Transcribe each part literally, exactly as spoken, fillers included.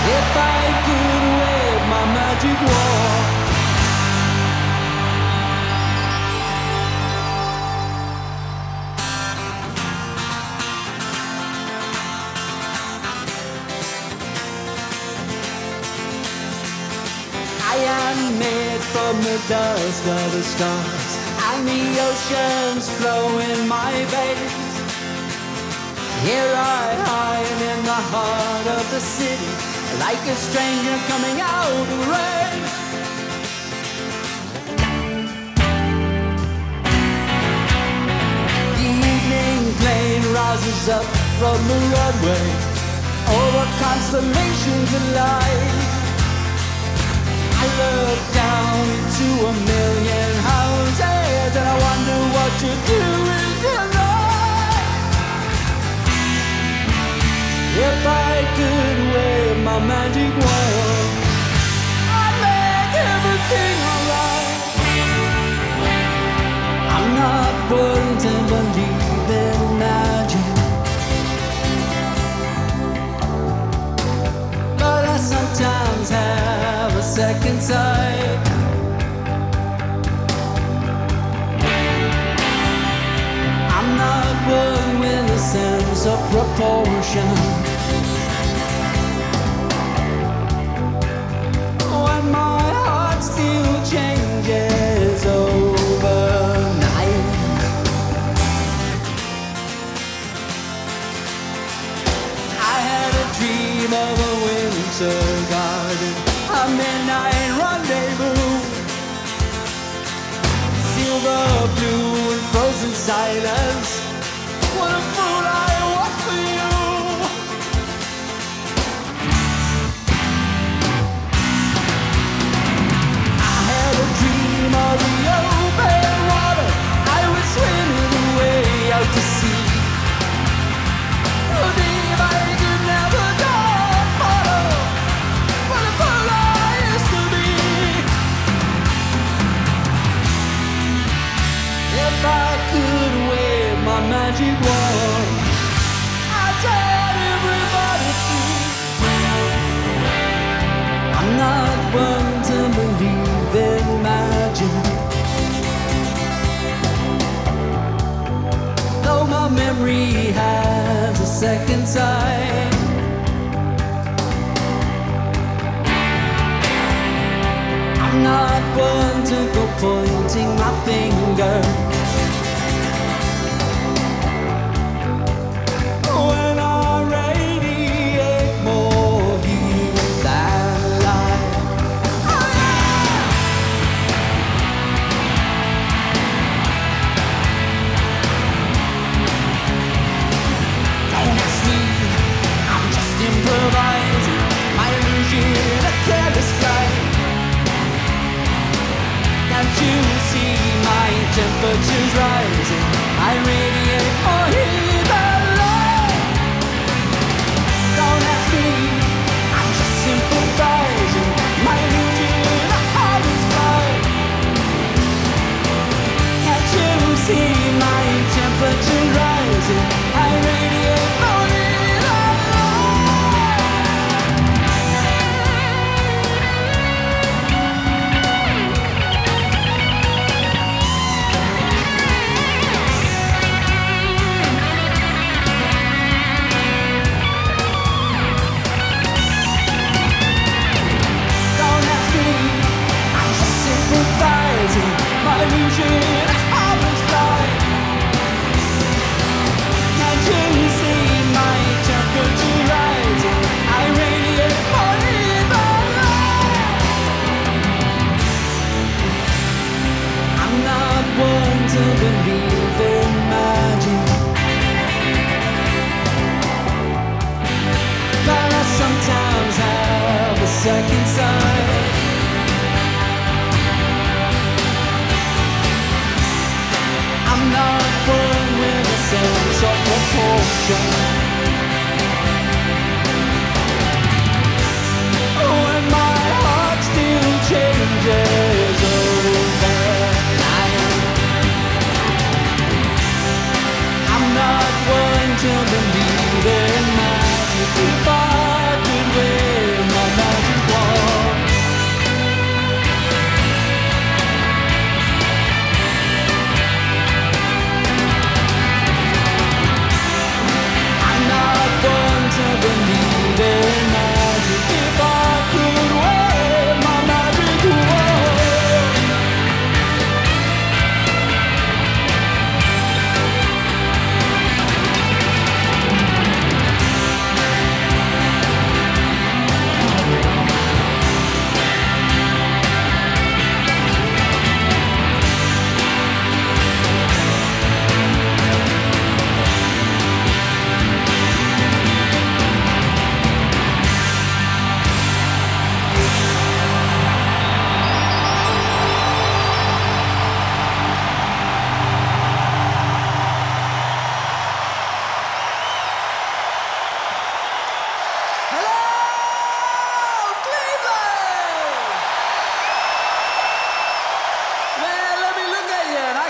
If I could wave my magic wand. I am made from the dust of the stars, and the oceans flow in my veins. Here I hide in the heart of the city, like a stranger coming out of the rain. The evening plane rises up from the runway over constellations of light. I look down into a million houses and I wonder what you're doing tonight. If I could wave my magic wand, I'd make everything alright. I'm not one to believe in magic, but I sometimes have a second sight. I'm not one with a sense of proportion. When my heart still changes overnight. I had a dream of a winter garden, a midnight rendezvous, silver blue and frozen silence. What a fool I was for you. I had a dream of the open water. I was swimming away out to sea. A dream I could never get follow. What a fool I used to be. If I could wave my magic wand, I'd set everybody free. I'm not one to believe in magic, though my memory has a second sight. I'm not one to go pointing my finger when I radiate more heat than light. Don't ask me, I'm just improvising my illusion, a careless flight. Can't you see my temperature's rising? I radiate more heat than light. Don't ask me, I'm just sympathizing. My illusion, a harvest flight. Can't you see my temperature rising? I radiate more heat than my illusion, a harvest flight. Can't you see my temperature rising? I radiate more heat than light. I'm not one to believe in magic, but I sometimes have a second sight. I'm not born with a sense of proportion. When my heart still changes overnight. I'm not one to believe in magic. If I could wave my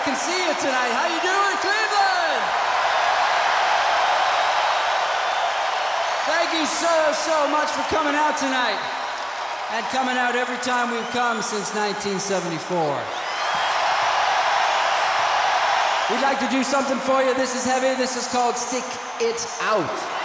can see you tonight. How you doing, Cleveland? Thank you so, so much for coming out tonight. And coming out every time we've come since nineteen seventy-four. We'd like to do something for you. This is heavy. This is called Stick It Out.